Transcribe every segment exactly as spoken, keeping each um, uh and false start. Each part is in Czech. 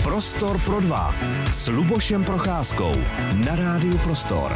Prostor pro dva s Lubošem Procházkou na Rádiu Prostor.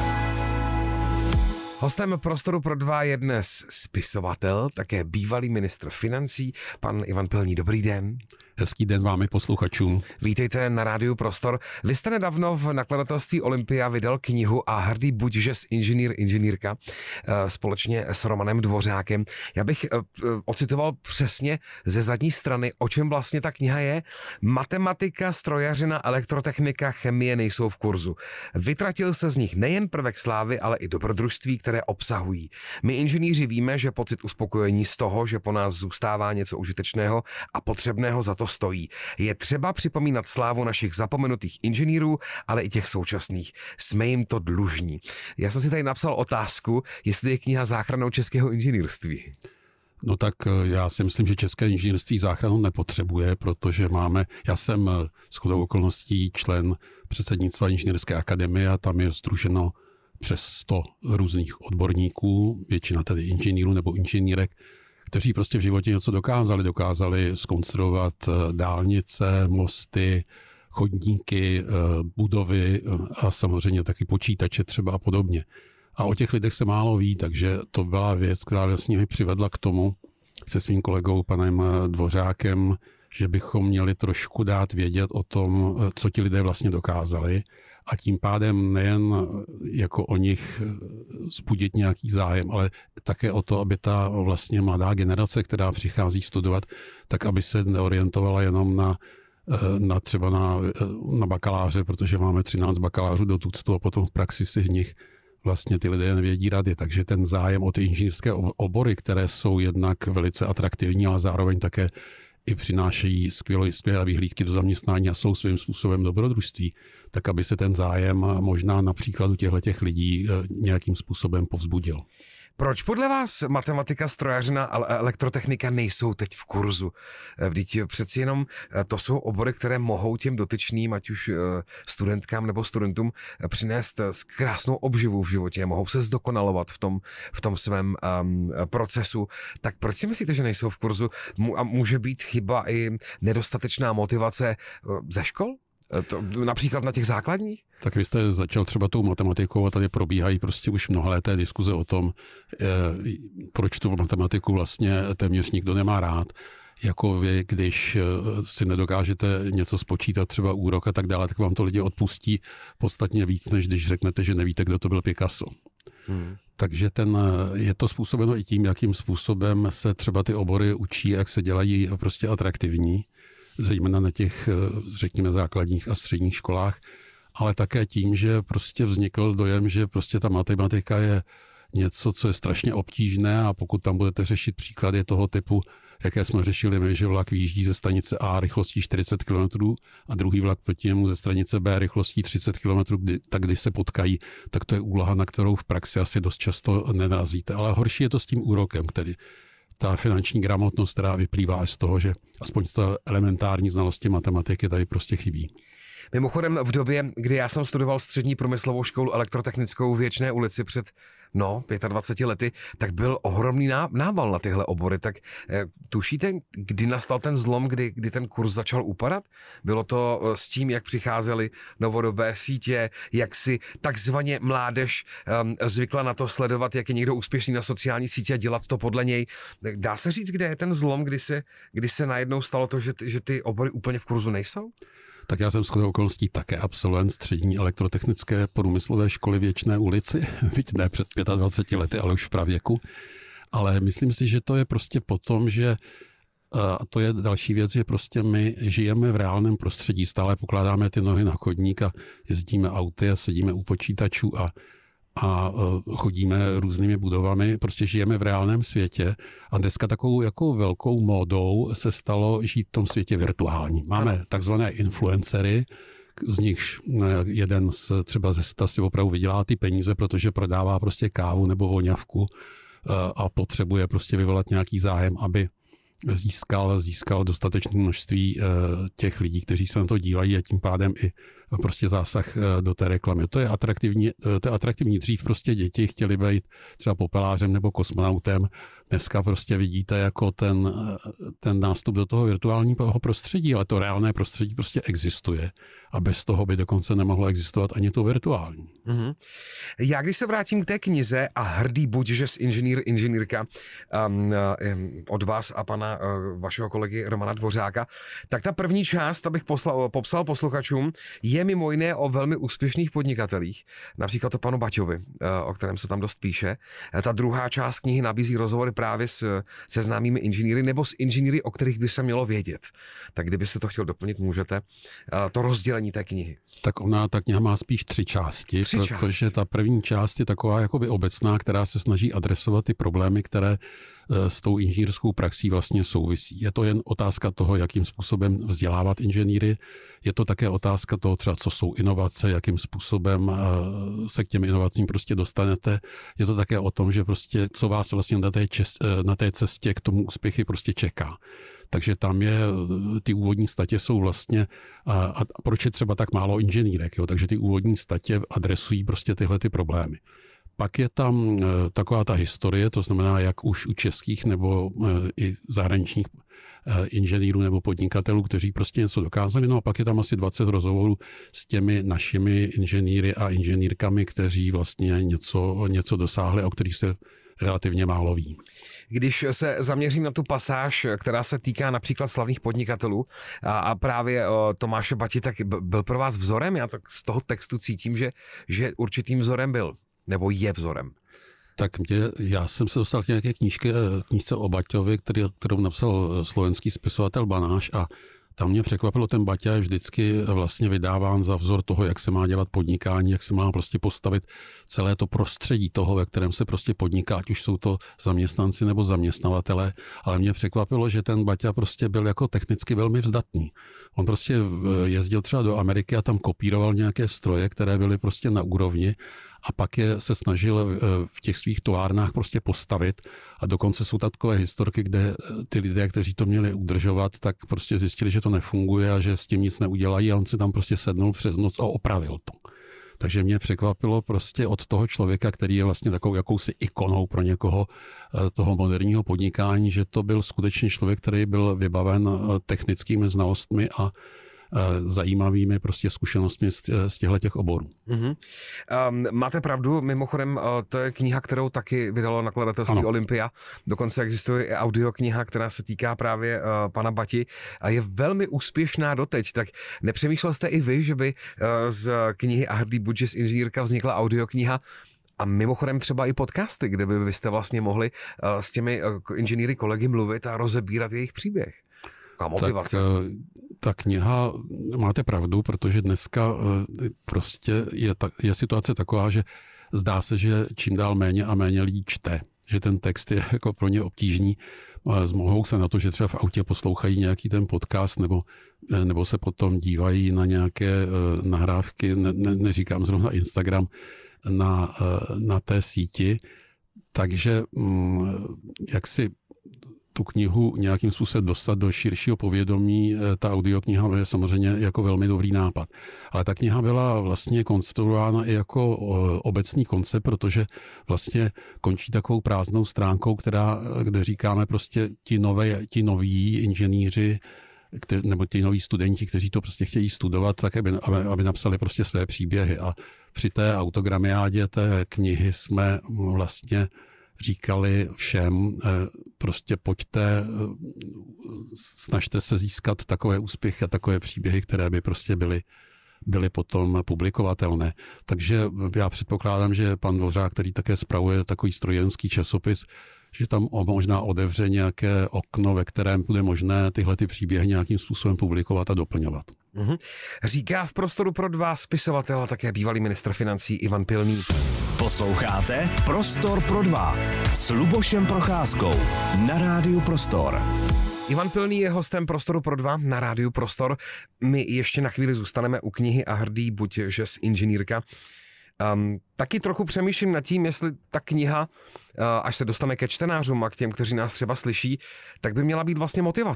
Hostem Prostoru pro dva je dnes spisovatel, také bývalý ministr financí, pan Ivan Pilný. Dobrý den. Hezký den vám i posluchačům. Vítejte na Rádiu Prostor. Vy jste nedávno v nakladatelství Olympia vydal knihu A hrdý buď, že jsi inženýr, inženýrka společně s Romanem Dvořákem. Já bych ocitoval přesně ze zadní strany, o čem vlastně ta kniha je. Matematika, strojařina, elektrotechnika, chemie nejsou v kurzu. Vytratil se z nich nejen prvek slávy, ale i dobrodružství, které obsahují. My inženýři víme, že pocit uspokojení z toho, že po nás zůstává něco užitečného a potřebného, za to stojí. Je třeba připomínat slávu našich zapomenutých inženýrů, ale i těch současných. Jsme jim to dlužní. Já jsem si tady napsal otázku, jestli je kniha záchranou českého inženýrství. No tak já si myslím, že české inženýrství záchranu nepotřebuje, protože máme, já jsem shodou okolností člen předsednictva Inženýrské akademie a tam je sdruženo přes sto různých odborníků, většina tedy inženýrů nebo inženýrek, kteří prostě v životě něco dokázali. Dokázali zkonstruovat dálnice, mosty, chodníky, budovy a samozřejmě taky počítače třeba a podobně. A o těch lidech se málo ví, takže to byla věc, která vlastně mi přivedla k tomu se svým kolegou panem Dvořákem, že bychom měli trošku dát vědět o tom, co ti lidé vlastně dokázali a tím pádem nejen jako o nich vzbudit nějaký zájem, ale také o to, aby ta vlastně mladá generace, která přichází studovat, tak aby se neorientovala jenom na, na třeba na, na bakaláře, protože máme třináct bakalářů do tuctu a potom v praxi si z nich vlastně ty lidé nevědí rady, takže ten zájem o ty inženýrské obory, které jsou jednak velice atraktivní, ale zároveň také i přinášejí skvělé, skvělé vyhlídky do zaměstnání a jsou svým způsobem dobrodružství, tak aby se ten zájem možná na příkladu těchto lidí nějakým způsobem povzbudil. Proč podle vás matematika, strojařina a elektrotechnika nejsou teď v kurzu? Vždyť přeci jenom to jsou obory, které mohou těm dotyčným, ať už studentkám nebo studentům, přinést krásnou obživu v životě, mohou se zdokonalovat v tom, v tom svém um, procesu. Tak proč si myslíte, že nejsou v kurzu? A může být chyba i nedostatečná motivace ze škol? To, například na těch základních? Tak vy jste začal třeba tou matematikou a tady probíhají prostě už mnohaleté diskuze o tom, eh, proč tu matematiku vlastně téměř nikdo nemá rád. Jako vy, když si nedokážete něco spočítat, třeba úrok a tak dále, tak vám to lidi odpustí podstatně víc, než když řeknete, že nevíte, kdo to byl Picasso. Hmm. Takže ten, je to způsobeno i tím, jakým způsobem se třeba ty obory učí, jak se dělají prostě atraktivní, zejména na těch, řekněme, základních a středních školách, ale také tím, že prostě vznikl dojem, že prostě ta matematika je něco, co je strašně obtížné a pokud tam budete řešit příklady toho typu, jaké jsme řešili my, že vlak vyjíždí ze stanice A rychlostí čtyřicet kilometrů a druhý vlak proti němu ze stanice B rychlostí třicet kilometrů, kdy, tak když se potkají, tak to je úloha, na kterou v praxi asi dost často nenarazíte. Ale horší je to s tím úrokem, který ta finanční gramotnost, která vyplývá z toho, že aspoň z té elementární znalosti matematiky tady prostě chybí. Mimochodem v době, kdy já jsem studoval střední průmyslovou školu elektrotechnickou v Věčné ulici před no, dvaceti pěti lety, tak byl ohromný nával na tyhle obory. Tak eh, tušíte, kdy nastal ten zlom, kdy, kdy ten kurz začal upadat? Bylo to eh, s tím, jak přicházely novodobé sítě, jak si takzvaně mládež eh, zvykla na to sledovat, jak je někdo úspěšný na sociální sítě a dělat to podle něj. Dá se říct, kde je ten zlom, kdy se, kdy se najednou stalo to, že, že ty obory úplně v kurzu nejsou? Tak já jsem shodou okolností také absolvent střední elektrotechnické průmyslové školy v Věčné ulici, byť ne před dvaceti pěti lety, ale už v pravěku. Ale myslím si, že to je prostě potom, že a to je další věc, že prostě my žijeme v reálném prostředí, stále pokládáme ty nohy na chodník a jezdíme auty a sedíme u počítačů a a chodíme různými budovami, prostě žijeme v reálném světě a dneska takovou jako velkou módou se stalo žít v tom světě virtuální. Máme takzvané influencery, z nichž jeden z, třeba ze sta si opravdu vydělá ty peníze, protože prodává prostě kávu nebo voňavku a potřebuje prostě vyvolat nějaký zájem, aby získal, získal dostatečné množství těch lidí, kteří se na to dívají a tím pádem i prostě zásah do té reklamy. To je atraktivní, to je atraktivní. Dřív prostě děti chtěli být třeba popelářem nebo kosmonautem. Dneska prostě vidíte jako ten, ten nástup do toho virtuálního prostředí, ale to reálné prostředí prostě existuje a bez toho by dokonce nemohlo existovat ani to virtuální. Mm-hmm. Já když se vrátím k té knize a hrdý buď, že jsi inženýr, inženýrka um, um, od vás a pana uh, vašeho kolegy Romana Dvořáka, tak ta první část, abych poslal, popsal posluchačům, je mimo jiné o velmi úspěšných podnikatelích, například o panu Baťovi, uh, o kterém se tam dost píše. Ta druhá část knihy nabízí rozhovory právě s, se známými inženýry nebo s inženýry, o kterých by se mělo vědět. Tak kdybyste to chtěl doplnit, můžete. Uh, to rozdělení té knihy. Tak ona, ta kniha má spíš tři části, tři protože části. Ta první část je taková jakoby obecná, která se snaží adresovat ty problémy, které s tou inženýrskou praxí vlastně souvisí. Je to jen otázka toho, jakým způsobem vzdělávat inženýry, je to také otázka toho třeba, co jsou inovace, jakým způsobem se k těm inovacím prostě dostanete. Je to také o tom, že prostě co vás vlastně na té, čes, na té cestě k tomu úspěchy prostě čeká. Takže tam je, ty úvodní statě jsou vlastně, a, a proč je třeba tak málo inženýrek, jo? Takže ty úvodní statě adresují prostě tyhle ty problémy. Pak je tam e, taková ta historie, to znamená, jak už u českých nebo e, i zahraničních e, inženýrů nebo podnikatelů, kteří prostě něco dokázali. No a pak je tam asi dvacet rozhovorů s těmi našimi inženýry a inženýrkami, kteří vlastně něco, něco dosáhli, o kterých se relativně málo ví. Když se zaměřím na tu pasáž, která se týká například slavných podnikatelů a, a právě o, Tomáše Bati, tak byl pro vás vzorem? Já tak z toho textu cítím, že, že určitým vzorem byl, nebo je vzorem. Tak mě, já jsem se dostal k nějaké knížky, knížce o Baťovi, který, kterou napsal slovenský spisovatel Banáš a tam mě překvapilo, ten Baťa je vždycky vlastně vydáván za vzor toho, jak se má dělat podnikání, jak se má prostě postavit celé to prostředí toho, ve kterém se prostě podniká, ať už jsou to zaměstnanci nebo zaměstnavatelé, ale mě překvapilo, že ten Baťa prostě byl jako technicky velmi vzdatný. On prostě jezdil třeba do Ameriky a tam kopíroval nějaké stroje, které byly prostě na úrovni a pak je se snažil v těch svých továrnách prostě postavit a dokonce jsou takové historky, kde ty lidé, kteří to měli udržovat, tak prostě zjistili, že to nefunguje a že s tím nic neudělají a on si tam prostě sednul přes noc a opravil to. Takže mě překvapilo prostě od toho člověka, který je vlastně takovou jakousi ikonou pro někoho toho moderního podnikání, že to byl skutečně člověk, který byl vybaven technickými znalostmi a zajímavými prostě zkušenostmi z, z těchto těch oborů. Mm-hmm. Um, máte pravdu, mimochodem uh, to je kniha, kterou taky vydalo nakladatelství ano. Olympia. Dokonce existuje i audiokniha, která se týká právě uh, pana Bati a je velmi úspěšná doteď. Tak nepřemýšlel jste i vy, že by uh, z knihy A hrdý buď, že z inženýrka vznikla audiokniha a mimochodem třeba i podcasty, kde by vy jste vlastně mohli uh, s těmi uh, inženýry kolegy mluvit a rozebírat jejich příběh? Tak ta kniha, máte pravdu, protože dneska prostě je, ta, je situace taková, že zdá se, že čím dál méně a méně lidí čte, že ten text je jako pro ně obtížný. Zmohou se na to, že třeba v autě poslouchají nějaký ten podcast nebo, nebo se potom dívají na nějaké nahrávky, ne, ne, neříkám zrovna Instagram, na, na té síti. Takže jak si tu knihu nějakým způsobem dostat do širšího povědomí, ta audiokniha je samozřejmě jako velmi dobrý nápad. Ale ta kniha byla vlastně konstruována i jako obecný koncept, protože vlastně končí takovou prázdnou stránkou, která, kde říkáme prostě ti, nové, ti noví inženýři, nebo ti noví studenti, kteří to prostě chtějí studovat, tak aby, aby napsali prostě své příběhy. A při té autogramiádě té knihy jsme vlastně říkali všem, prostě pojďte, snažte se získat takové úspěchy a takové příběhy, které by prostě byly, byly potom publikovatelné. Takže já předpokládám, že pan Dvořák, který také spravuje takový strojírenský časopis, že tam možná otevře nějaké okno, ve kterém bude možné tyhle ty příběhy nějakým způsobem publikovat a doplňovat. Mm-hmm. Říká v Prostoru pro dva spisovatel a také bývalý ministr financí Ivan Pilný. Posloucháte Prostor pro dva s Lubošem Procházkou na Rádiu Prostor. Ivan Pilný je hostem Prostoru pro dva na Rádiu Prostor. My ještě na chvíli zůstaneme u knihy A hrdý buď, že z inženýrka. Um, taky trochu přemýšlím nad tím, jestli ta kniha, uh, až se dostane ke čtenářům a k těm, kteří nás třeba slyší, tak by měla být vlastně motivací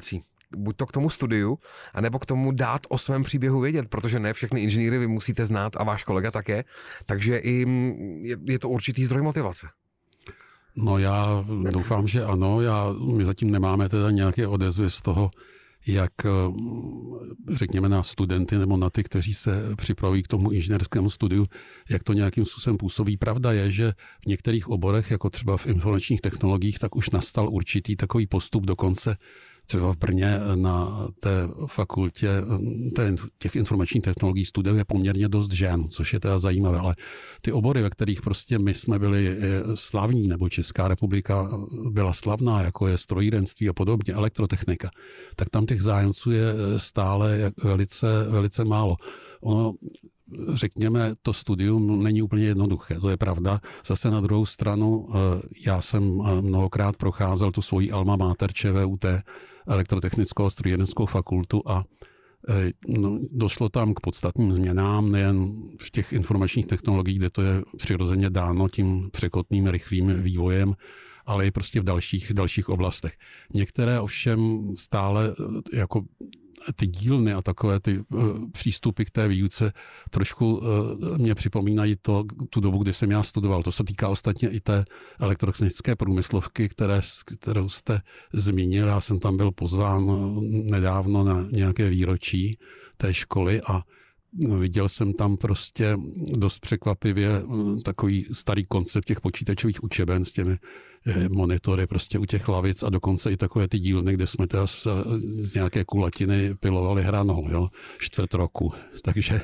buď to k tomu studiu, anebo k tomu dát o svém příběhu vědět, protože ne všechny inženýry vy musíte znát a váš kolega také, takže i je, je to určitý zdroj motivace. No já doufám, že ano. Já, my zatím nemáme teda nějaké odezvy z toho, jak řekněme na studenty nebo na ty, kteří se připravují k tomu inženýrskému studiu, jak to nějakým způsobem působí. Pravda je, že v některých oborech, jako třeba v informačních technologiích, tak už nastal určitý takový postup dokonce třeba v Brně na té fakultě té, těch informačních technologií studuje poměrně dost žen, což je teda zajímavé, ale ty obory, ve kterých prostě my jsme byli slavní, nebo Česká republika byla slavná, jako je strojírenství a podobně, elektrotechnika, tak tam těch zájemců je stále velice, velice málo. Ono, řekněme, to studium není úplně jednoduché, to je pravda. Zase na druhou stranu, já jsem mnohokrát procházel tu svoji alma mater ČVUT, elektrotechnickou a strojírenskou fakultu a no, došlo tam k podstatným změnám, nejen v těch informačních technologiích, kde to je přirozeně dáno tím překotným rychlým vývojem, ale i prostě v dalších, dalších oblastech. Některé ovšem stále jako ty dílny a takové ty uh, přístupy k té výuce trošku uh, mě připomínají to, tu dobu, kdy jsem já studoval. To se týká ostatně i té elektrotechnické průmyslovky, které, kterou jste zmínil. Já jsem tam byl pozván nedávno na nějaké výročí té školy a viděl jsem tam prostě dost překvapivě takový starý koncept těch počítačových učeben s těmi monitory prostě u těch lavic a dokonce i takové ty dílny, kde jsme teda z, z nějaké kulatiny pilovali hranou, jo, čtvrt roku. Takže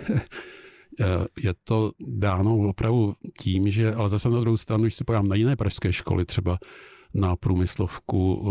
je to dáno opravdu tím, že, ale zase na druhou stranu, když se podívám na jiné pražské školy, třeba na průmyslovku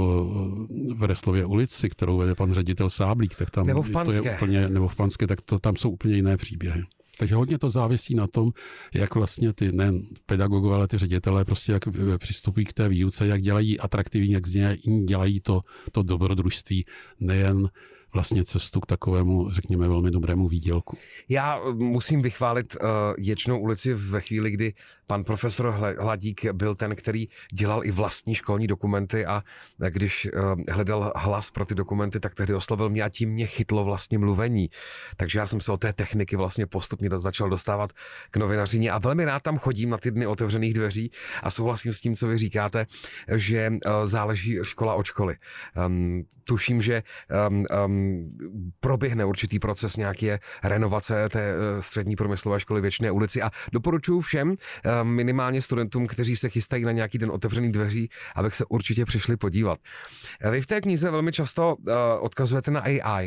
v Reslově ulici, kterou vede pan ředitel Sáblík, tak tam nebo v to je úplně, nebo v Panské, tak to, tam jsou úplně jiné příběhy. Takže hodně to závisí na tom, jak vlastně ty nejen pedagogové, ale ty ředitelé prostě jak přistupují k té výuce, jak dělají atraktivní, jak z něj dělají to, to dobrodružství, nejen vlastně cestu k takovému, řekněme, velmi dobrému výdělku. Já musím vychválit uh, Ječnou ulici ve chvíli, kdy pan profesor Hladík byl ten, který dělal i vlastní školní dokumenty a když uh, hledal hlas pro ty dokumenty, tak tehdy oslovil mě a tím mě chytlo vlastně mluvení. Takže já jsem se od té techniky vlastně postupně začal dostávat k novinařině a velmi rád tam chodím na ty dny otevřených dveří a souhlasím s tím, co vy říkáte, že uh, záleží škola od školy. Um, tuším, že um, um, proběhne určitý proces nějaké renovace té střední průmyslové školy v Ječné ulici a doporučuji všem, minimálně studentům, kteří se chystají na nějaký den otevřených dveří, abych se určitě přišli podívat. Vy v té knize velmi často odkazujete na A I.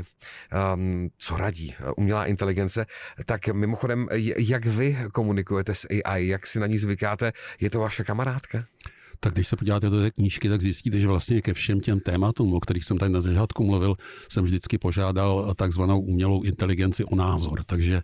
Co radí umělá inteligence? Tak mimochodem, jak vy komunikujete s A I? Jak si na ní zvykáte? Je to vaše kamarádka? Tak když se podíváte do té knížky, tak zjistíte, že vlastně ke všem těm tématům, o kterých jsem tady na začátku mluvil, jsem vždycky požádal takzvanou umělou inteligenci o názor. Takže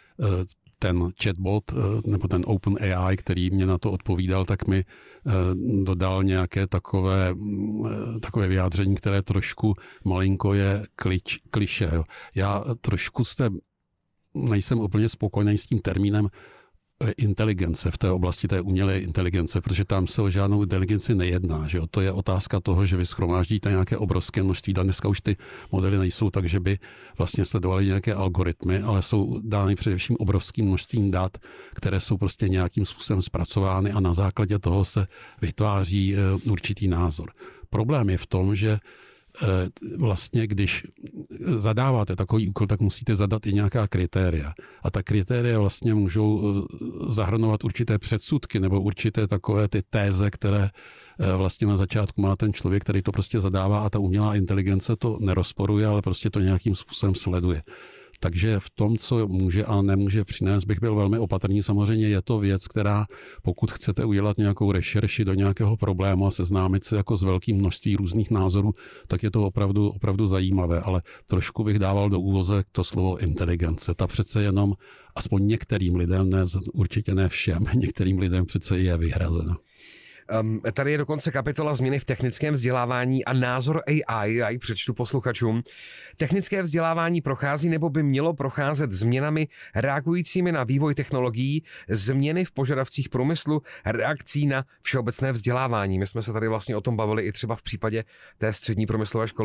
ten chatbot nebo ten OpenAI, který mě na to odpovídal, tak mi dodal nějaké takové, takové vyjádření, které trošku malinko je klič, kliše. Jo. Já trošku jste, nejsem úplně spokojený s tím termínem inteligence v té oblasti té umělé inteligence, protože tam se o žádnou inteligenci nejedná. Že jo? To je otázka toho, že vy shromáždíte nějaké obrovské množství dat. Dneska už ty modely nejsou tak, že by vlastně sledovaly nějaké algoritmy, ale jsou dány především obrovským množstvím dat, které jsou prostě nějakým způsobem zpracovány a na základě toho se vytváří určitý názor. Problém je v tom, že vlastně, když zadáváte takový úkol, tak musíte zadat i nějaká kritéria. A ta kritéria vlastně můžou zahrnovat určité předsudky nebo určité takové ty téze, které vlastně na začátku má ten člověk, který to prostě zadává a ta umělá inteligence to nerozporuje, ale prostě to nějakým způsobem sleduje. Takže v tom, co může a nemůže přinést, bych byl velmi opatrný. Samozřejmě je to věc, která, pokud chcete udělat nějakou rešerši do nějakého problému a seznámit se jako s velkým množství různých názorů, tak je to opravdu, opravdu zajímavé. Ale trošku bych dával do úvozek to slovo inteligence. Ta přece jenom, aspoň některým lidem, ne, určitě ne všem, některým lidem přece je vyhrazena. Um, tady je dokonce kapitola změny v technickém vzdělávání a názor A I, já ji přečtu posluchačům. Technické vzdělávání prochází nebo by mělo procházet změnami reagujícími na vývoj technologií, změny v požadavcích průmyslu, reakcí na všeobecné vzdělávání. My jsme se tady vlastně o tom bavili i třeba v případě té střední průmyslové školy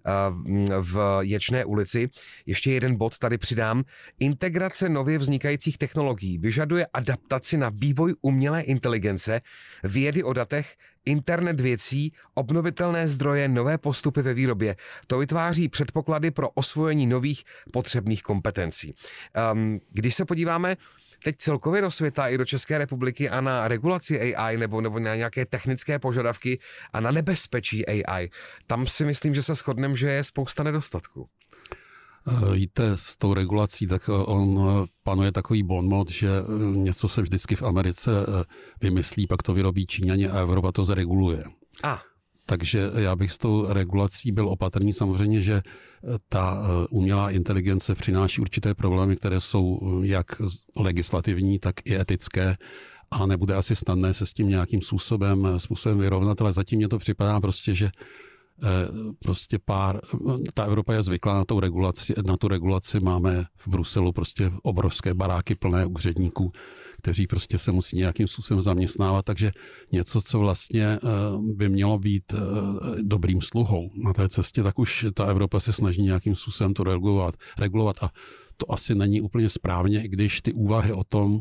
v Ječné ulici. Ještě jeden bod tady přidám. Integrace nově vznikajících technologií vyžaduje adaptaci na vývoj umělé inteligence, vědy o datech, internet věcí, obnovitelné zdroje, nové postupy ve výrobě. To vytváří předpoklady pro osvojení nových potřebných kompetencí. Um, když se podíváme teď celkově do světa i do České republiky a na regulaci A I nebo, nebo na nějaké technické požadavky a na nebezpečí A I, tam si myslím, že se shodneme, že je spousta nedostatků. Víte, s tou regulací, tak on panuje takový bonmot, že něco se vždycky v Americe vymyslí, pak to vyrobí Číňani a Evropa to zreguluje. A. Takže já bych s tou regulací byl opatrný. Samozřejmě, že ta umělá inteligence přináší určité problémy, které jsou jak legislativní, tak i etické a nebude asi snadné se s tím nějakým způsobem, způsobem vyrovnat, ale zatím mě to připadá prostě, že prostě pár, ta Evropa je zvyklá na tu regulaci, na tu regulaci máme v Bruselu prostě obrovské baráky plné úředníků, kteří prostě se musí nějakým způsobem zaměstnávat, takže něco, co vlastně by mělo být dobrým sluhou na té cestě, tak už ta Evropa se snaží nějakým způsobem to regulovat, regulovat a to asi není úplně správně, i když ty úvahy o tom,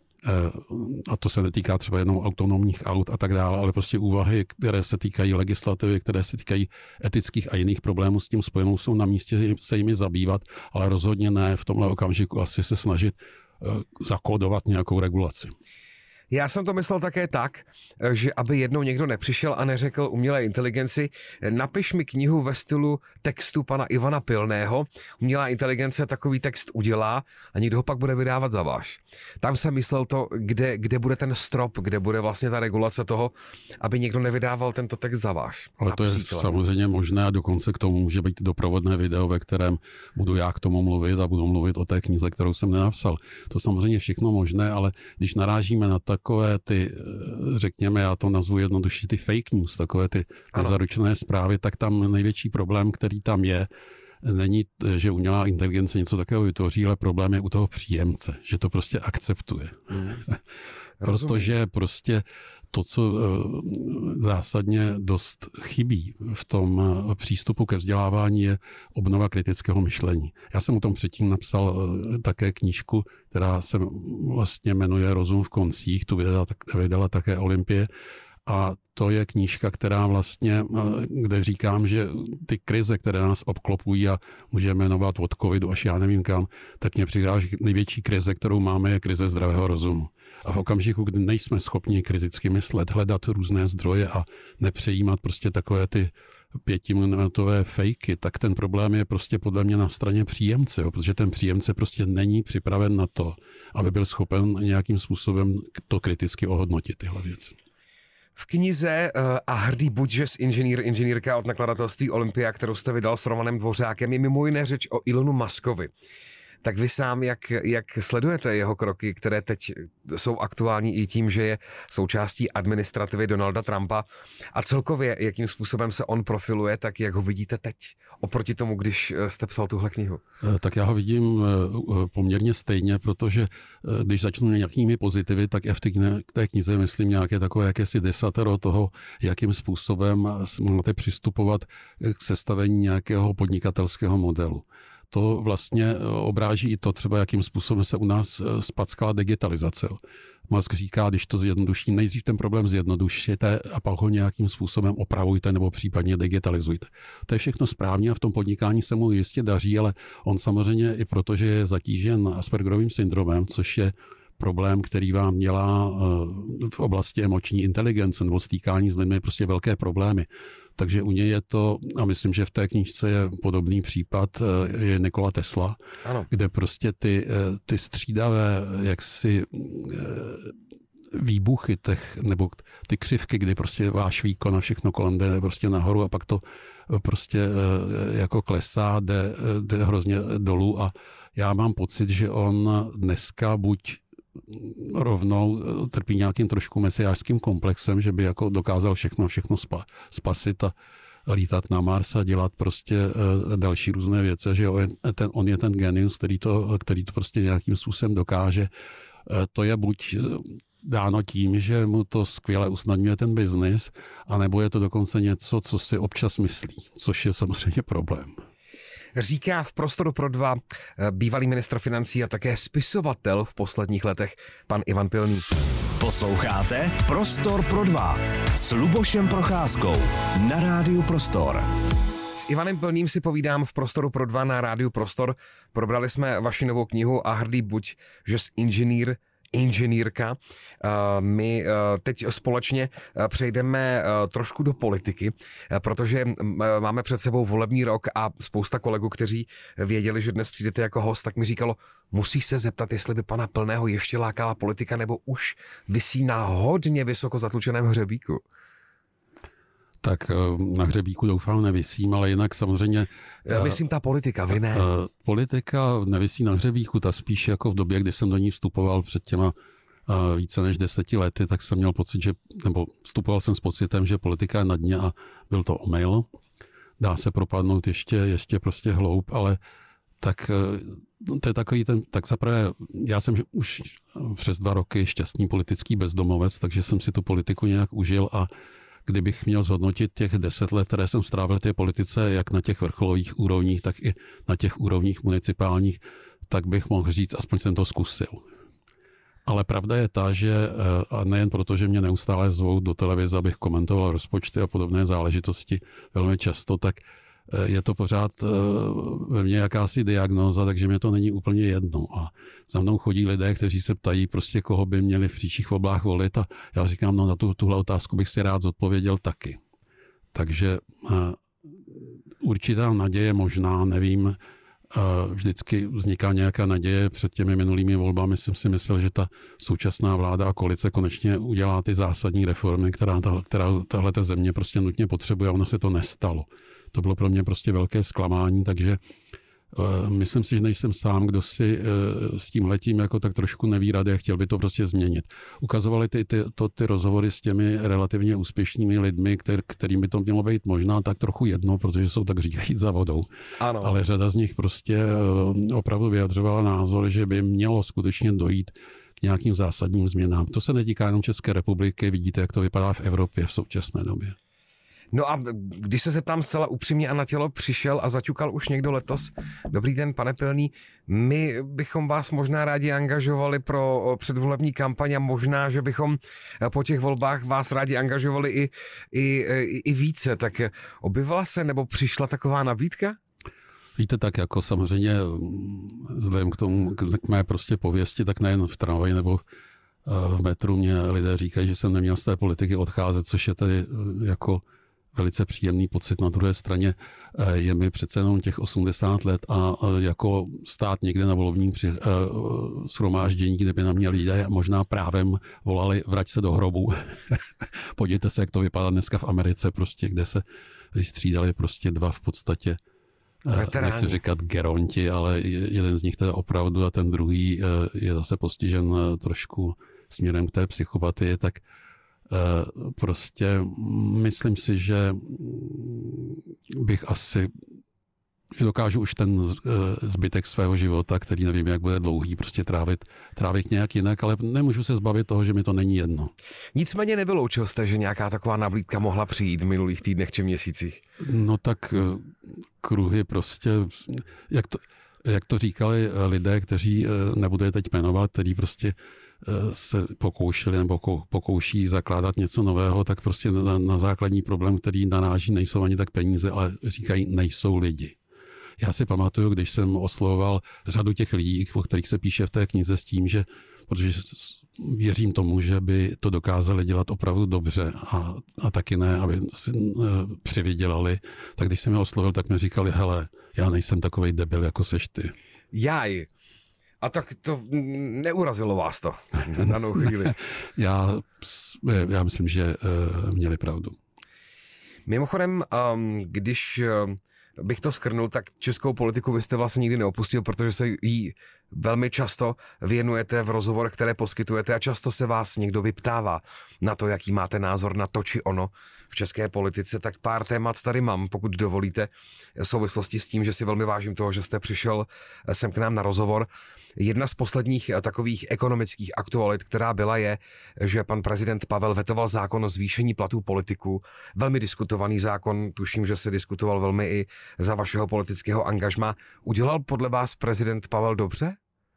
a to se netýká třeba jenom autonomních aut a tak dále, ale prostě úvahy, které se týkají legislativy, které se týkají etických a jiných problémů s tím spojenou, jsou na místě se jimi zabývat, ale rozhodně ne v tomhle okamžiku asi se snažit zakódovat nějakou regulaci. Já jsem to myslel také tak, že aby jednou někdo nepřišel a neřekl umělé inteligenci, napiš mi knihu ve stylu textu pana Ivana Pilného, umělá inteligence takový text udělá a někdo ho pak bude vydávat za váš. Tam jsem myslel to, kde, kde bude ten strop, kde bude vlastně ta regulace toho, aby někdo nevydával tento text za váš. Ale to je samozřejmě možné a dokonce k tomu může být doprovodné video, ve kterém budu já k tomu mluvit a budu mluvit o té knize, kterou jsem nenapsal. To samozřejmě všechno možné, ale když narážíme na takové ty, řekněme, já to nazvu jednoduše ty fake news, takové ty nezaručené zprávy, tak tam největší problém, který tam je, není, že umělá inteligence něco takového vytvoří, ale problém je u toho příjemce, že to prostě akceptuje. Hmm. Protože prostě to, co zásadně dost chybí v tom přístupu ke vzdělávání, je obnova kritického myšlení. Já jsem o tom předtím napsal také knížku, která se vlastně jmenuje Rozum v koncích, tu vydala, vydala také Olympie. A to je knížka, která vlastně, kde říkám, že ty krize, které nás obklopují a můžeme jmenovat od covidu až já nevím kam, tak mě přidá, že největší krize, kterou máme, je krize zdravého rozumu. A v okamžiku, kdy nejsme schopni kriticky myslet, hledat různé zdroje a nepřejímat prostě takové ty pětiminutové fejky, tak ten problém je prostě podle mě na straně příjemce, jo, protože ten příjemce prostě není připraven na to, aby byl schopen nějakým způsobem to kriticky ohodnotit tyhle věci. V knize uh, A hrdý buď, že jsi inženýr, inženýrka od nakladatelství Olympia, kterou jste vydal s Romanem Dvořákem, je mimo jiné řeč o Elonu Muskovi. Tak vy sám, jak, jak sledujete jeho kroky, které teď jsou aktuální i tím, že je součástí administrativy Donalda Trumpa a celkově, jakým způsobem se on profiluje, tak jak ho vidíte teď oproti tomu, když jste psal tuhle knihu? Tak já ho vidím poměrně stejně, protože když začnu nějakými pozitivy, tak já v té knize myslím nějaké takové jakési desatero toho, jakým způsobem máte přistupovat k sestavení nějakého podnikatelského modelu. To vlastně obráží i to třeba, jakým způsobem se u nás spackala digitalizace. Musk říká, když to zjednoduším, nejdřív ten problém zjednodušíte a pak ho nějakým způsobem opravujte nebo případně digitalizujte. To je všechno správně a v tom podnikání se mu jistě daří, ale on samozřejmě i protože je zatížen Aspergerovým syndromem, což je problém, který vám dělá v oblasti emoční inteligence nebo stýkání s lidmi prostě velké problémy. Takže u něj je to, a myslím, že v té knížce je podobný případ, je Nikola Tesla, ano. Kde prostě ty, ty střídavé jaksi výbuchy těch, nebo ty křivky, kdy prostě váš výkon a všechno kolem jde prostě nahoru a pak to prostě jako klesá, jde, jde hrozně dolů a já mám pocit, že on dneska buď rovnou trpí nějakým trošku mesiářským komplexem, že by jako dokázal všechno, všechno spa, spasit a lítat na Mars a dělat prostě uh, další různé věci, že on, ten, on je ten genius, který to, který to prostě nějakým způsobem dokáže. Uh, to je buď dáno tím, že mu to skvěle usnadňuje ten biznis, anebo je to dokonce něco, co si občas myslí, což je samozřejmě problém. Říká v Prostoru pro dva bývalý ministr financí a také spisovatel v posledních letech pan Ivan Pilný. Posloucháte Prostor pro dva s Lubošem Procházkou na Rádiu Prostor. S Ivanem Pilným si povídám v Prostoru pro dva na Rádiu Prostor. Probrali jsme vaši novou knihu A hrdý buď, že jsi inženýr, inženýrka. My teď společně přejdeme trošku do politiky, protože máme před sebou volební rok a spousta kolegů, kteří věděli, že dnes přijdete jako host, tak mi říkalo, musíš se zeptat, jestli by pana Pilného ještě lákala politika, nebo už visí na hodně vysoko zatlučeném hřebíku. Tak na hřebíku doufám nevisím, ale jinak samozřejmě... Já myslím ta politika, vy ne. Politika nevisí na hřebíku, ta spíš jako v době, kdy jsem do ní vstupoval před těma více než deseti lety, tak jsem měl pocit, že, nebo vstupoval jsem s pocitem, že politika je na dně a byl to omyl. Dá se propadnout ještě, ještě prostě hloub, ale tak to je takový ten, tak zaprvé, já jsem už přes dva roky šťastný politický bezdomovec, takže jsem si tu politiku nějak užil a kdybych měl zhodnotit těch deset let, které jsem strávil v té politice, jak na těch vrcholových úrovních, tak i na těch úrovních municipálních, tak bych mohl říct, aspoň jsem to zkusil. Ale pravda je ta, že a nejen proto, že mě neustále zvou do televize, abych komentoval rozpočty a podobné záležitosti velmi často, tak je to pořád ve mně jakási diagnóza, takže mě to není úplně jedno. A za mnou chodí lidé, kteří se ptají prostě, koho by měli v příštích volbách volit a já říkám, no na tu, tuhle otázku bych si rád zodpověděl taky. Takže určitá naděje možná, nevím, vždycky vzniká nějaká naděje. Před těmi minulými volbami jsem si myslel, že ta současná vláda a koalice konečně udělá ty zásadní reformy, která, tahle, která tahle ta země prostě nutně potřebuje a ono se to nestalo. To bylo pro mě prostě velké zklamání, takže uh, myslím si, že nejsem sám, kdo si uh, s tímhletím jako tak trošku neví rady a chtěl by to prostě změnit. Ukazovali ty, ty, to, ty rozhovory s těmi relativně úspěšnými lidmi, kter, kterým by to mělo být možná tak trochu jedno, protože jsou tak říkajíc za vodou. Ano. Ale řada z nich prostě uh, opravdu vyjadřovala názor, že by mělo skutečně dojít k nějakým zásadním změnám. To se netýká jenom České republiky, vidíte, jak to vypadá v Evropě v současné době. No a když se zeptám zcela upřímně a na tělo přišel a zaťukal už někdo letos, dobrý den, pane Pilný, my bychom vás možná rádi angažovali pro předvolební kampaň a možná, že bychom po těch volbách vás rádi angažovali i, i, i, i více, tak objevila se nebo přišla taková nabídka? Víte, tak jako samozřejmě vzhledem k tomu, k mé prostě pověsti, tak nejen v tramvaji nebo v metru mě lidé říkají, že jsem neměl z té politiky odcházet, což je tady jako velice příjemný pocit. Na druhé straně je mi přece jenom těch osmdesát let a jako stát někde na volebním při, shromáždění, kde by na mě lidé možná právem volali vrať se do hrobu. Podívejte se, jak to vypadá dneska v Americe, prostě, kde se vystřídali prostě dva v podstatě, veteráni. Nechci říkat geronti, ale jeden z nich teda opravdu a ten druhý je zase postižen trošku směrem k té psychopatii, tak prostě myslím si, že bych asi, že dokážu už ten zbytek svého života, který nevím, jak bude dlouhý, prostě trávit, trávit nějak jinak, ale nemůžu se zbavit toho, že mi to není jedno. Nicméně nevyloučil jste, že nějaká taková nabídka mohla přijít v minulých týdnech či měsících? No tak kruhy prostě, jak to, jak to říkali lidé, kteří, nebudu je teď jmenovat, kteří prostě se pokoušeli nebo pokouší zakládat něco nového, tak prostě na, na základní problém, který naráží, nejsou ani tak peníze, ale říkají, nejsou lidi. Já si pamatuju, když jsem oslovoval řadu těch lidí, o kterých se píše v té knize s tím, že protože věřím tomu, že by to dokázali dělat opravdu dobře a, a taky ne, aby si uh, přivydělali, tak když jsem je oslovil, tak mi říkali, hele, já nejsem takovej debil, jako seš ty. Jaj. A tak to neurazilo vás to na danou chvíli. já, já myslím, že uh, měli pravdu. Mimochodem, um, když uh, bych to skrnul, tak českou politiku vy jste vlastně nikdy neopustil, protože se jí velmi často věnujete v rozhovorech, které poskytujete a často se vás někdo vyptává na to, jaký máte názor na to či ono v české politice, tak pár témat tady mám, pokud dovolíte, v souvislosti s tím, že si velmi vážím toho, že jste přišel sem k nám na rozhovor. Jedna z posledních takových ekonomických aktualit, která byla, je, že pan prezident Pavel vetoval zákon o zvýšení platů politiků. Velmi diskutovaný zákon, tuším, že se diskutoval velmi i za vašeho politického angažma. Udělal podle vás prezident Pavel dobře?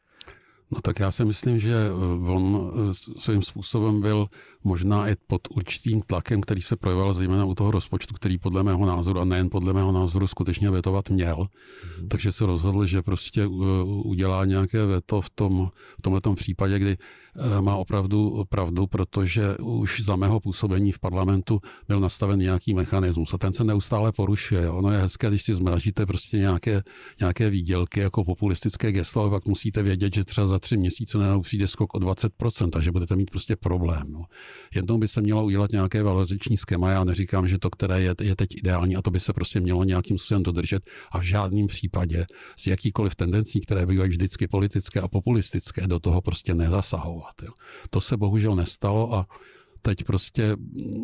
No tak já si myslím, že on svým způsobem byl možná i pod určitým tlakem, který se projevoval zejména u toho rozpočtu, který podle mého názoru a nejen podle mého názoru skutečně vetovat měl. Mm. Takže se rozhodl, že prostě udělá nějaké veto v, tom, v tomhletom případě, kdy má opravdu pravdu, protože už za mého působení v parlamentu byl nastaven nějaký mechanismus a ten se neustále porušuje. Ono je hezké, když si zmražíte prostě nějaké, nějaké výdělky jako populistické geslo, ale pak musíte vědět, že třeba za tři měsíce najednou přijde skok o dvacet procent, takže budete mít prostě problém. No. Jednou by se mělo udělat nějaké valorizační schéma, já neříkám, že to, které je, je teď ideální a to by se prostě mělo nějakým způsobem dodržet a v žádném případě s jakýkoliv tendencí, které bývají vždycky politické a populistické, do toho prostě nezasahovat. Jo. To se bohužel nestalo a teď prostě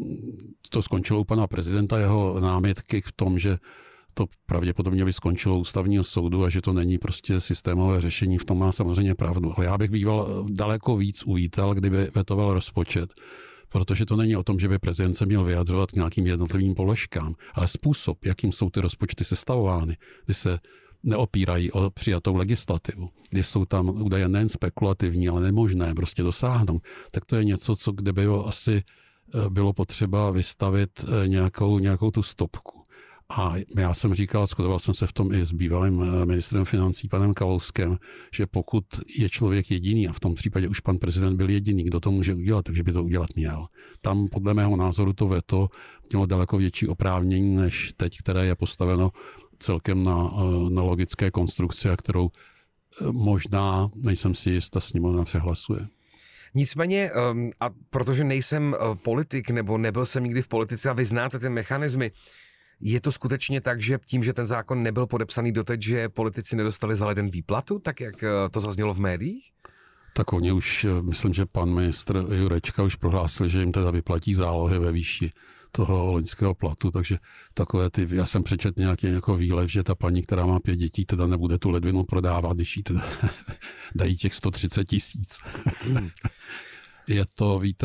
to skončilo u pana prezidenta, jeho námitky v tom, že to pravděpodobně by skončilo ústavního soudu a že to není prostě systémové řešení, v tom má samozřejmě pravdu. Ale já bych býval daleko víc uvítal, kdyby vetoval rozpočet, protože to není o tom, že by prezident se měl vyjadřovat k nějakým jednotlivým položkám, ale způsob, jakým jsou ty rozpočty sestavovány, kdy se neopírají o přijatou legislativu, kdy jsou tam údaje nejen spekulativní, ale nemožné prostě dosáhnout, tak to je něco, co kde by asi bylo potřeba vystavit nějakou, nějakou tu stopku. A já jsem říkal, shodoval jsem se v tom i s bývalým ministrem financí panem Kalouskem, že pokud je člověk jediný, a v tom případě už pan prezident byl jediný, kdo to může udělat, takže by to udělat měl. Tam podle mého názoru to veto mělo daleko větší oprávnění než teď, které je postaveno celkem na, na logické konstrukci, a kterou možná, nejsem si jistá, sněmovna přehlasuje. Nicméně, a protože nejsem politik, nebo nebyl jsem nikdy v politice a vy znáte ty mechanismy, je to skutečně tak, že tím, že ten zákon nebyl podepsaný doteď, že politici nedostali za leden výplatu, tak jak to zaznělo v médiích? Tak oni už, myslím, že pan ministr Jurečka už prohlásil, že jim teda vyplatí zálohy ve výši toho loňského platu, takže takové ty, já jsem přečetl nějaký jako výlev, že ta paní, která má pět dětí, teda nebude tu ledvinu prodávat, když jí teda dají těch sto třicet tisíc. Hmm. Je to, víte,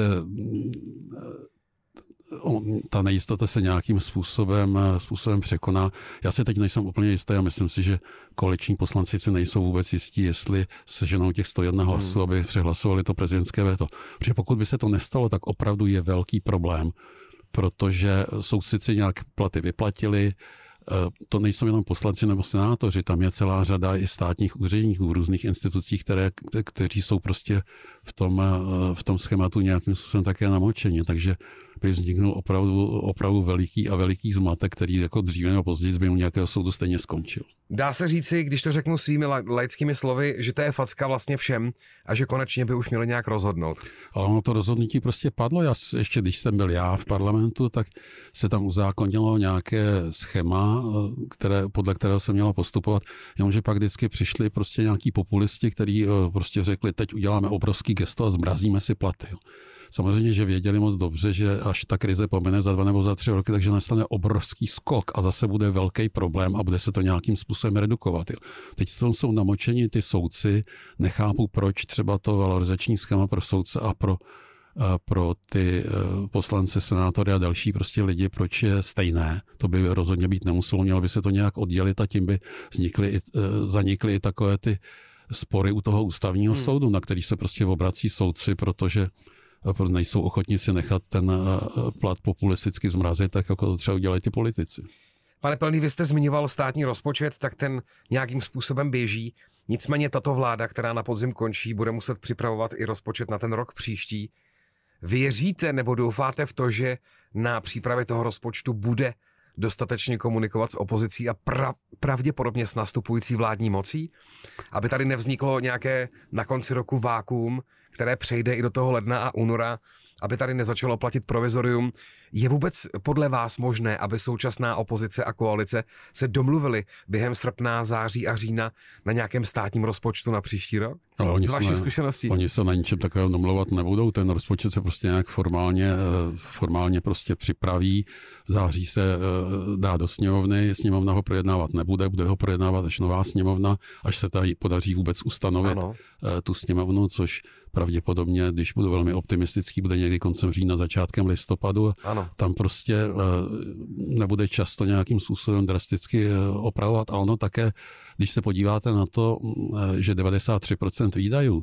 ta nejistota se nějakým způsobem, způsobem překoná. Já si teď nejsem úplně jistý a myslím si, že koaliční poslanci si nejsou vůbec jistí, jestli seženou těch sto jedna hlasů, hmm. aby přehlasovali to prezidentské veto. Protože pokud by se to nestalo, tak opravdu je velký problém, protože soudci nějak platy vyplatili. To nejsou jenom poslanci nebo senátoři, tam je celá řada i státních úředníků v různých institucích, které, kteří jsou prostě v tom, v tom schématu nějakým způsobem také namočeni. Takže by vzniknul opravdu, opravdu veliký a veliký zmatek, který jako dříve nebo později by u nějakého soudu stejně skončil. Dá se říci, když to řeknu svými laickými slovy, že to je facka vlastně všem a že konečně by už měli nějak rozhodnout. Ale ono to rozhodnutí prostě padlo. Já ještě když jsem byl já v parlamentu, tak se tam uzákonilo nějaké schéma, které, podle kterého se mělo postupovat, jenomže pak vždycky přišli prostě nějaký populisti, kteří prostě řekli, teď uděláme obrovský gesto a zmrazíme si platy. Samozřejmě, že věděli moc dobře, že až ta krize pomine za dva nebo za tři roky, takže nastane obrovský skok a zase bude velký problém a bude se to nějakým způsobem redukovat. Jo. Teď jsou namočeni ty soudci, nechápu, proč třeba to valorizační schéma pro soudce a pro, a pro ty poslance, senátory a další prostě lidi, proč je stejné. To by rozhodně být nemuselo, mělo by se to nějak oddělit a tím by vznikly i, zanikly i takové ty spory u toho ústavního hmm. soudu, na který se prostě obrací soudci, protože nejsou ochotni si nechat ten plat populisticky zmrazit, tak jako to třeba udělají ty politici. Pane Pilný, vy jste zmiňoval státní rozpočet, tak ten nějakým způsobem běží. Nicméně tato vláda, která na podzim končí, bude muset připravovat i rozpočet na ten rok příští. Věříte nebo doufáte v to, že na přípravě toho rozpočtu bude dostatečně komunikovat s opozicí a pra, pravděpodobně s nastupující vládní mocí? Aby tady nevzniklo nějaké na konci roku vákuum, které přejde i do toho ledna a února, aby tady nezačalo platit provizorium, Je vůbec podle vás možné, aby současná opozice a koalice se domluvili během srpna, září a října na nějakém státním rozpočtu na příští rok? Ale oni Z vašich ne, zkušeností? Oni se na ničem takového domlouvat nebudou. Ten rozpočet se prostě nějak formálně, formálně prostě připraví. V září se dá do sněmovny, sněmovna ho projednávat nebude, bude ho projednávat až nová sněmovna, až se tady podaří vůbec ustanovit ano. tu sněmovnu, což pravděpodobně, když budu velmi optimistický, bude někdy koncem října, začátkem listopadu. Ano. Tam prostě nebude čas to nějakým způsobem drasticky opravovat. A ono také, když se podíváte na to, že devadesát tři procent výdajů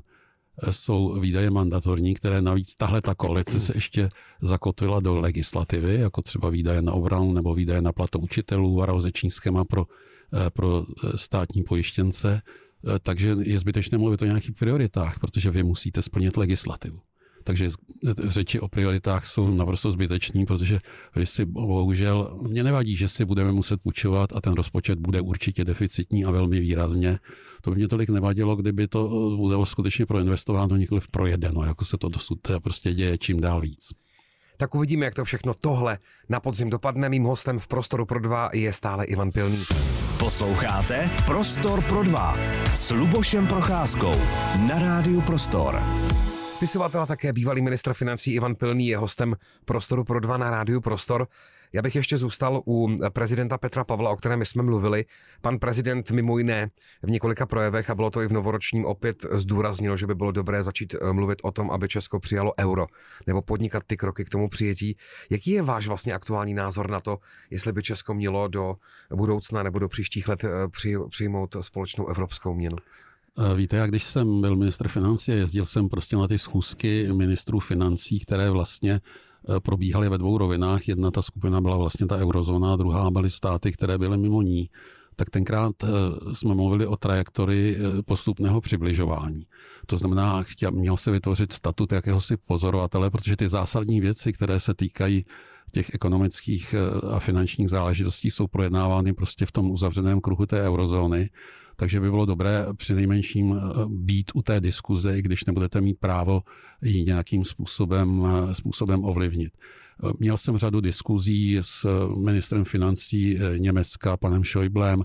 jsou výdaje mandatorní, které navíc tahle ta koalice se ještě zakotvila do legislativy, jako třeba výdaje na obranu nebo výdaje na platy učitelů, valorizační schéma pro, pro státní pojištěnce. Takže je zbytečné mluvit o nějakých prioritách, protože vy musíte splnit legislativu. Takže řeči o prioritách jsou naprosto zbytečný, protože vy si bohužel, mě nevadí, že si budeme muset půjčovat a ten rozpočet bude určitě deficitní a velmi výrazně. To by mě tolik nevadilo, kdyby to bylo skutečně proinvestováno, nikoliv projedeno, jako se to dosud prostě děje čím dál víc. Tak uvidíme, jak to všechno tohle na podzim dopadne. Mým hostem v Prostoru pro dva je stále Ivan Pilný. Posloucháte Prostor pro dva s Lubošem Procházkou na rádiu Prostor. Spisovatel a také bývalý ministr financí Ivan Pilný je hostem Prostoru pro dva na rádiu Prostor. Já bych ještě zůstal u prezidenta Petra Pavla, o kterém jsme mluvili. Pan prezident mimo jiné v několika projevech, a bylo to i v novoročním, opět zdůraznil, že by bylo dobré začít mluvit o tom, aby Česko přijalo euro, nebo podnikat ty kroky k tomu přijetí. Jaký je váš vlastně aktuální názor na to, jestli by Česko mělo do budoucna nebo do příštích let přijmout společnou evropskou měnu? Víte, jak když jsem byl ministr financí, jezdil jsem prostě na ty schůzky ministrů financí, které vlastně probíhaly ve dvou rovinách. Jedna ta skupina byla vlastně ta eurozóna, a druhá byly státy, které byly mimo ní. Tak tenkrát jsme mluvili o trajektorii postupného přibližování. To znamená, chtěl, měl se vytvořit statut jakéhosi pozorovatele, protože ty zásadní věci, které se týkají těch ekonomických a finančních záležitostí, jsou projednávány prostě v tom uzavřeném kruhu té eurozóny. Takže by bylo dobré přinejmenším být u té diskuze, i když nebudete mít právo ji nějakým způsobem, způsobem ovlivnit. Měl jsem řadu diskuzí s ministrem financí Německa, panem Schäublem,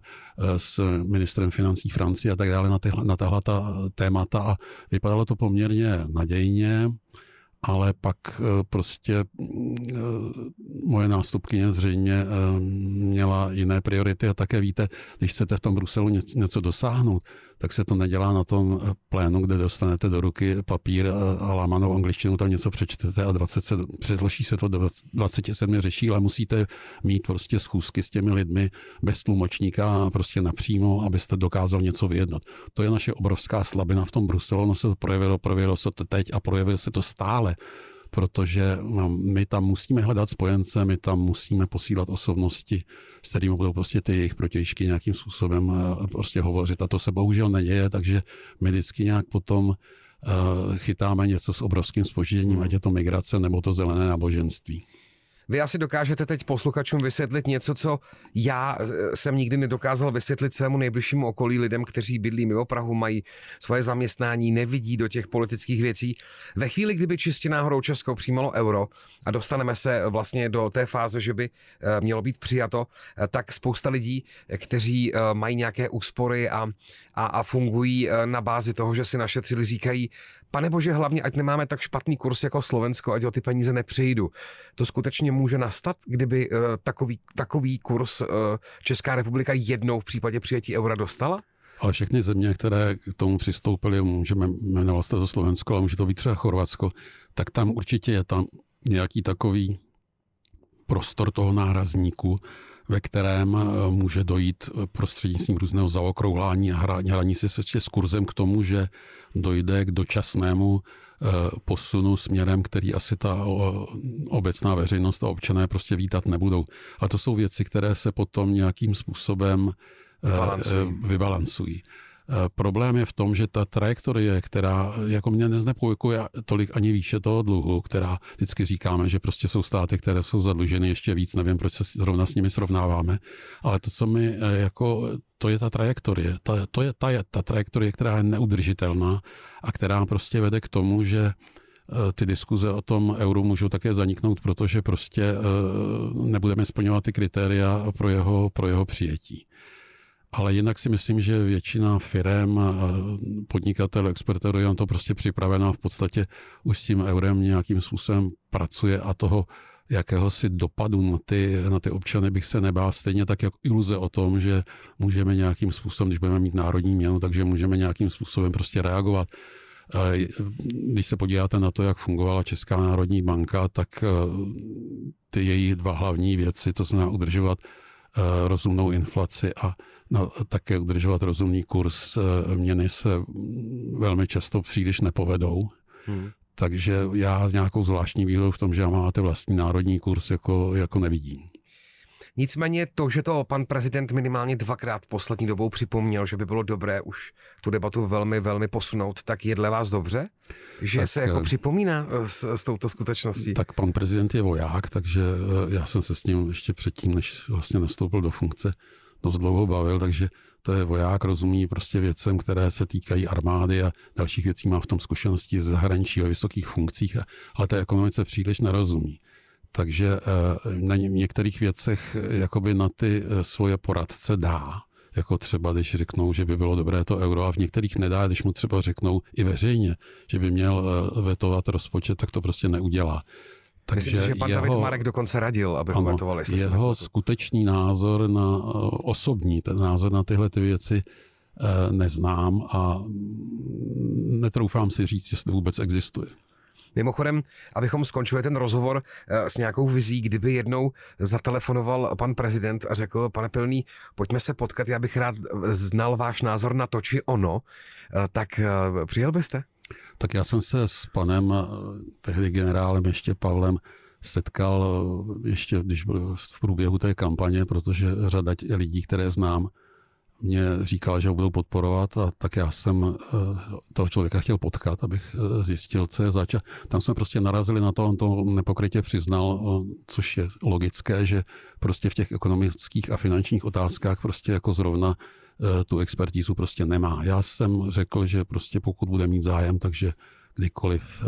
s ministrem financí Francie a tak dále na, tyhle, na tahle ta témata a vypadalo to poměrně nadějně. Ale pak prostě moje nástupkyně zřejmě měla jiné priority a také víte, když chcete v tom Bruselu něco dosáhnout, tak se to nedělá na tom plénu, kde dostanete do ruky papír a lámanou angličtinu, tam něco přečtete a dvacet sedm, předloží se to do dvacet sedm řeší, ale musíte mít prostě schůzky s těmi lidmi bez tlumočníka a prostě napřímo, abyste dokázal něco vyjednat. To je naše obrovská slabina v tom Bruselu, no se to projevilo, projevilo se to teď a projevilo se to stále, protože no, my tam musíme hledat spojence, my tam musíme posílat osobnosti, s kterými budou prostě ty jejich protějšky nějakým způsobem prostě hovořit. A to se bohužel neděje, takže my vždycky nějak potom uh, chytáme něco s obrovským zpožděním, ať je to migrace nebo to zelené náboženství. Vy asi dokážete teď posluchačům vysvětlit něco, co já jsem nikdy nedokázal vysvětlit svému nejbližšímu okolí, lidem, kteří bydlí mimo Prahu, mají svoje zaměstnání, nevidí do těch politických věcí. Ve chvíli, kdyby čistě náhodou Česko přijímalo euro a dostaneme se vlastně do té fáze, že by mělo být přijato, tak spousta lidí, kteří mají nějaké úspory a, a, a fungují na bázi toho, že si našetřili, říkají: Pane bože, hlavně, ať nemáme tak špatný kurz jako Slovensko, ať o ty peníze nepřijdu. To skutečně může nastat, kdyby uh, takový, takový kurz uh, Česká republika jednou v případě přijetí eura dostala? Ale všechny země, které k tomu přistoupily, můžeme jmenovat to Slovensko, ale může to být třeba Chorvatsko, tak tam určitě je tam nějaký takový prostor toho nárazníku, ve kterém může dojít prostřednictvím různého zaokrouhlání a hraní si se s kurzem k tomu, že dojde k dočasnému posunu směrem, který asi ta obecná veřejnost a občané prostě vítat nebudou. Ale to jsou věci, které se potom nějakým způsobem vybalancují. vybalancují. Problém je v tom, že ta trajektorie, která jako mě neznepokojuje tolik ani výše toho dluhu, která vždycky říkáme, že prostě jsou státy, které jsou zadluženy ještě víc, nevím, proč se zrovna s nimi srovnáváme, ale to, co mi jako, to je ta trajektorie, ta, to je ta, ta trajektorie, která je neudržitelná a která prostě vede k tomu, že ty diskuze o tom euru můžou také zaniknout, protože prostě nebudeme splňovat ty kritéria pro jeho, pro jeho přijetí. Ale jinak si myslím, že většina firem, podnikatelů, exportérů je na to prostě připravená, v podstatě už s tím eurem nějakým způsobem pracuje a toho jakéhosi dopadu na ty, na ty občany bych se nebál, stejně tak jako iluze o tom, že můžeme nějakým způsobem, když budeme mít národní měnu, takže můžeme nějakým způsobem prostě reagovat. Když se podíváte na to, jak fungovala Česká národní banka, tak ty její dva hlavní věci, to znamená udržovat rozumnou inflaci a na, také udržovat rozumný kurz měny, se velmi často příliš nepovedou. Hmm. Takže já nějakou zvláštní výhodu v tom, že máte vlastní národní kurz, jako, jako nevidím. Nicméně to, že to pan prezident minimálně dvakrát poslední dobou připomněl, že by bylo dobré už tu debatu velmi, velmi posunout, tak je dle vás dobře? Že tak se jako připomíná s, s touto skutečností? Tak pan prezident je voják, takže já jsem se s ním ještě předtím, než vlastně nastoupil do funkce, dost dlouho bavil, takže to je voják, rozumí prostě věcem, které se týkají armády a dalších věcí, má v tom zkušenosti ze zahraničí ve vysokých funkcích, ale té ekonomice příliš nerozumí. Takže na některých věcech jakoby na ty svoje poradce dá, jako třeba když řeknou, že by bylo dobré to euro, a v některých nedá, když mu třeba řeknou i veřejně, že by měl vetovat rozpočet, tak to prostě neudělá. Takže myslím, že pan jeho, David Marek dokonce radil, aby ho vetovali. Jeho skutečný názor na osobní, ten názor na tyhle ty věci neznám a netroufám si říct, jestli vůbec existuje. Mimochodem, abychom skončili ten rozhovor s nějakou vizí, kdyby jednou zatelefonoval pan prezident a řekl, pane Pilný, pojďme se potkat, já bych rád znal váš názor na to či ono, tak přijel byste? Tak já jsem se s panem, tehdy generálem ještě Pavlem, setkal ještě, když byl v průběhu té kampaně, protože řada lidí, které znám, mě říkala, že ho budou podporovat, a tak já jsem toho člověka chtěl potkat, abych zjistil, co je zač. Tam jsme prostě narazili na to, on to nepokrytě přiznal, což je logické, že prostě v těch ekonomických a finančních otázkách prostě jako zrovna tu expertízu prostě nemá. Já jsem řekl, že prostě pokud bude mít zájem, takže kdykoliv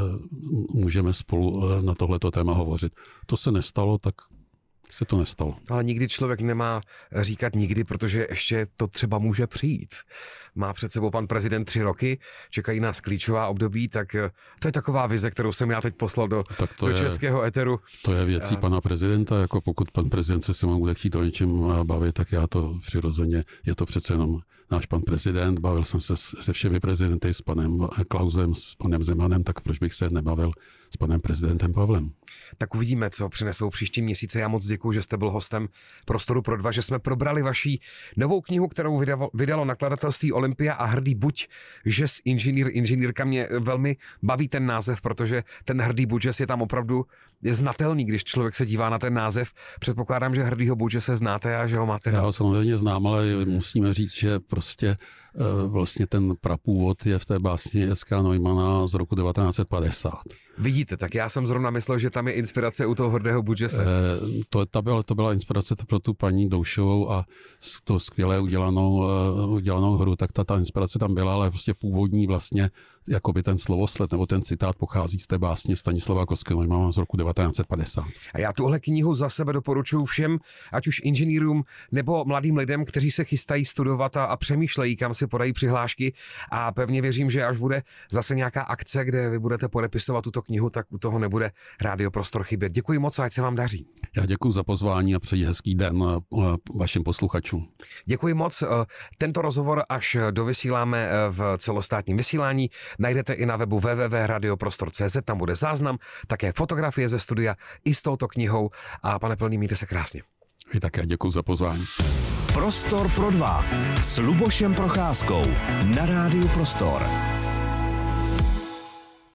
můžeme spolu na tohleto téma hovořit. To se nestalo, tak se to nestalo. Ale nikdy člověk nemá říkat nikdy, protože ještě to třeba může přijít. Má před sebou pan prezident tři roky, čekají nás klíčová období, tak to je taková vize, kterou jsem já teď poslal do, do je, českého éteru. To je věcí a... pana prezidenta, jako pokud pan prezident se se mnou bude chtít o něčem bavit, tak já to přirozeně, je to přece jenom náš pan prezident, bavil jsem se se všemi prezidenty, s panem Klausem, s panem Zemanem, tak proč bych se nebavil s panem prezidentem Pavlem? Tak uvidíme, co přinesou příští měsíce. Já moc děkuji, že jste byl hostem Prostoru pro dva, že jsme probrali vaší novou knihu, kterou vydalo, vydalo nakladatelství Olympia a Hrdý buď, že s inženýr, inženýrka. Mě velmi baví ten název, protože ten Hrdý buď, že je tam opravdu je znatelný, když člověk se dívá na ten název. Předpokládám, že Hrdýho buď, že se znáte a že ho máte. Já ho samozřejmě znám, ale musíme říct, že prostě vlastně ten prapůvod je v té básni S K Neumana z roku devatenáct set padesát. Vidíte, tak já jsem zrovna myslel, že tam je inspirace u toho Hrdého Budžese. E, to, ta byla, to byla inspirace pro tu paní Doušovou a to skvěle udělanou, udělanou hru, tak ta, ta inspirace tam byla, ale prostě původní vlastně jakoby ten slovosled nebo ten citát pochází z té básně Stanislava Kosky-Neumana z roku devatenáct set padesát. A já tuhle knihu za sebe doporučuji všem, ať už inženýrům nebo mladým lidem, kteří se chystají studovat a, a přemýšlejí, kam si podají přihlášky, a pevně věřím, že až bude zase nějaká akce, kde vy budete podepisovat tuto knihu, tak u toho nebude Rádio Prostor chybět. Děkuji moc a ať se vám daří. Já děkuji za pozvání a přeji hezký den vašim posluchačům. Děkuji moc. Tento rozhovor až dovysíláme v celostátním vysílání. Najdete i na webu w w w tečka radio prostor tečka c z, tam bude záznam, také fotografie ze studia i s touto knihou. A pane Pilný, mějte se krásně. I také děkuji za pozvání. Prostor pro dva s Lubošem Procházkou na Rádiu Prostor.